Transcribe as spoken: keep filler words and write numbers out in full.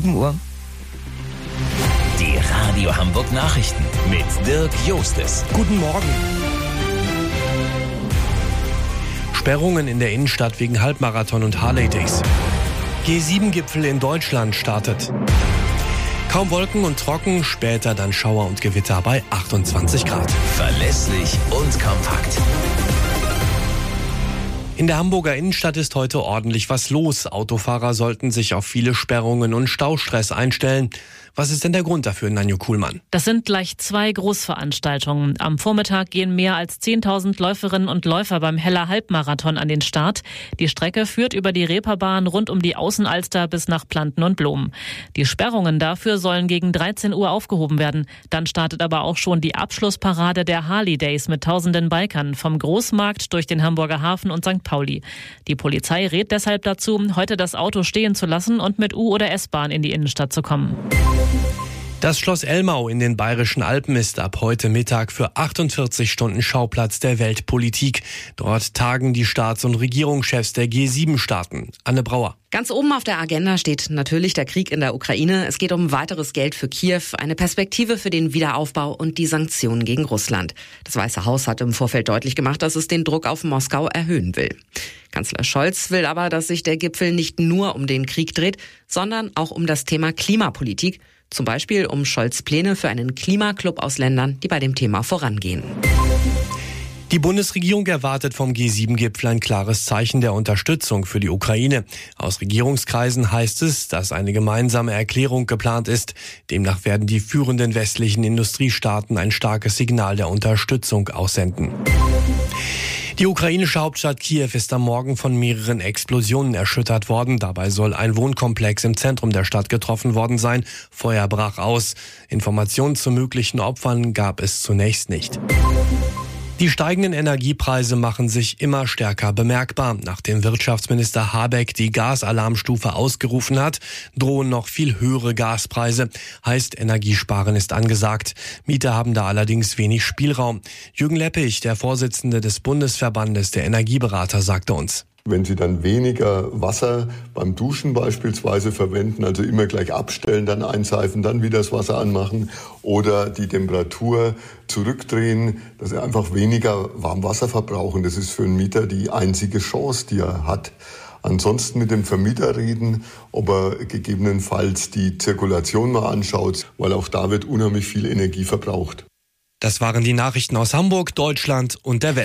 sieben Uhr. Die Radio Hamburg Nachrichten mit Dirk Jostes. Guten Morgen. Sperrungen in der Innenstadt wegen Halbmarathon und Harley Days. G sieben Gipfel in Deutschland startet. Kaum Wolken und trocken, später dann Schauer und Gewitter bei achtundzwanzig Grad. Verlässlich und kompakt. In der Hamburger Innenstadt ist heute ordentlich was los. Autofahrer sollten sich auf viele Sperrungen und Staustress einstellen. Was ist denn der Grund dafür, Nanjo Kuhlmann? Das sind gleich zwei Großveranstaltungen. Am Vormittag gehen mehr als zehntausend Läuferinnen und Läufer beim Heller Halbmarathon an den Start. Die Strecke führt über die Reeperbahn rund um die Außenalster bis nach Planten und Blom. Die Sperrungen dafür sollen gegen dreizehn Uhr aufgehoben werden. Dann startet aber auch schon die Abschlussparade der Harley Days mit tausenden Bikern vom Großmarkt durch den Hamburger Hafen und Sankt Pauli. Die Polizei rät deshalb dazu, heute das Auto stehen zu lassen und mit U- oder S-Bahn in die Innenstadt zu kommen. Das Schloss Elmau in den Bayerischen Alpen ist ab heute Mittag für achtundvierzig Stunden Schauplatz der Weltpolitik. Dort tagen die Staats- und Regierungschefs der G sieben Staaten. Anne Brauer. Ganz oben auf der Agenda steht natürlich der Krieg in der Ukraine. Es geht um weiteres Geld für Kiew, eine Perspektive für den Wiederaufbau und die Sanktionen gegen Russland. Das Weiße Haus hat im Vorfeld deutlich gemacht, dass es den Druck auf Moskau erhöhen will. Kanzler Scholz will aber, dass sich der Gipfel nicht nur um den Krieg dreht, sondern auch um das Thema Klimapolitik. Zum Beispiel um Scholz' Pläne für einen Klimaclub aus Ländern, die bei dem Thema vorangehen. Die Bundesregierung erwartet vom G sieben Gipfel ein klares Zeichen der Unterstützung für die Ukraine. Aus Regierungskreisen heißt es, dass eine gemeinsame Erklärung geplant ist. Demnach werden die führenden westlichen Industriestaaten ein starkes Signal der Unterstützung aussenden. Die ukrainische Hauptstadt Kiew ist am Morgen von mehreren Explosionen erschüttert worden. Dabei soll ein Wohnkomplex im Zentrum der Stadt getroffen worden sein. Feuer brach aus. Informationen zu möglichen Opfern gab es zunächst nicht. Die steigenden Energiepreise machen sich immer stärker bemerkbar. Nachdem Wirtschaftsminister Habeck die Gasalarmstufe ausgerufen hat, drohen noch viel höhere Gaspreise. Heißt, Energiesparen ist angesagt. Mieter haben da allerdings wenig Spielraum. Jürgen Leppich, der Vorsitzende des Bundesverbandes der Energieberater, sagte uns: Wenn Sie dann weniger Wasser beim Duschen beispielsweise verwenden, also immer gleich abstellen, dann einseifen, dann wieder das Wasser anmachen oder die Temperatur zurückdrehen, dass Sie einfach weniger Warmwasser verbrauchen. Das ist für einen Mieter die einzige Chance, die er hat. Ansonsten mit dem Vermieter reden, ob er gegebenenfalls die Zirkulation mal anschaut, weil auch da wird unheimlich viel Energie verbraucht. Das waren die Nachrichten aus Hamburg, Deutschland und der Welt.